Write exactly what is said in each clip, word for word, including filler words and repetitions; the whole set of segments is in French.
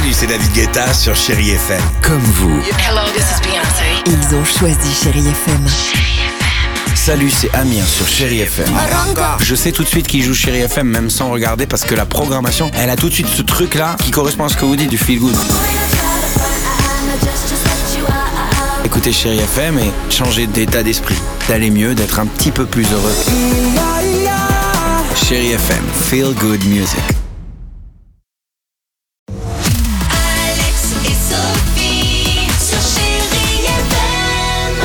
Salut, c'est David Guetta sur Chérie F M. Comme vous. Hello, this is Beyoncé. Ils ont choisi Chérie F M. Salut, c'est Amir sur Chérie F M. Je sais tout de suite qui joue Chérie F M, même sans regarder, parce que la programmation, elle a tout de suite ce truc-là qui correspond à ce que vous dites du feel good. Écoutez Chérie F M et changez d'état d'esprit, d'aller mieux, d'être un petit peu plus heureux. Chérie F M, feel good music. Alex et Sophie sur Chérie F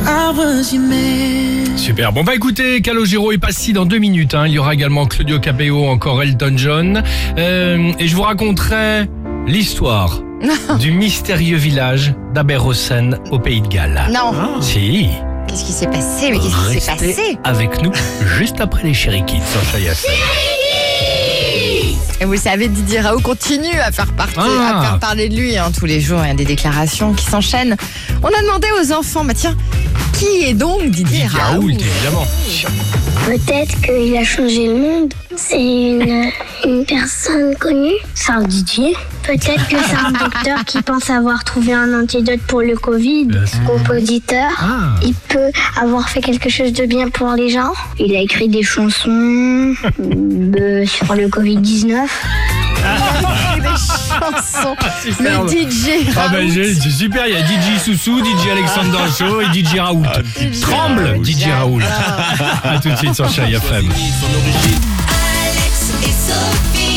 M. Super. Bon bah écoutez, Calogero est passé dans deux minutes. Hein. Il y aura également Claudio Capéo, encore Elton John. Euh, et je vous raconterai l'histoire du mystérieux village d'Aberrossen au Pays de Galles. Non. Ah. Si. Qu'est-ce qui s'est passé? Mais qu'est-ce qui s'est Restez passé? avec nous juste après les Chéri Kids sur Chérie F M. Et vous le savez, Didier Raoult continue à faire partie, Ah. à faire parler de lui hein, tous les jours. Il y a des déclarations qui s'enchaînent. On a demandé aux enfants, bah tiens, qui est donc Didier, Didier Raoult? Raoult, évidemment. Peut-être qu'il a changé le monde. C'est une, une personne connue. C'est un Didier. Peut-être que c'est un docteur qui pense avoir trouvé un antidote pour le Covid. Bien sûr. Compositeur. Ah. Il peut avoir fait quelque chose de bien pour les gens. Il a écrit des chansons euh, sur le covid dix-neuf. Des chansons. Superbe. Le D J Ah ben Raoult. j'ai- c'est super, il y a D J Soussou, D J Alexandre Show et D J Raoult. Tremble, D J Raoult. A tout de suite sur Chérie F M. Alex et Sophie.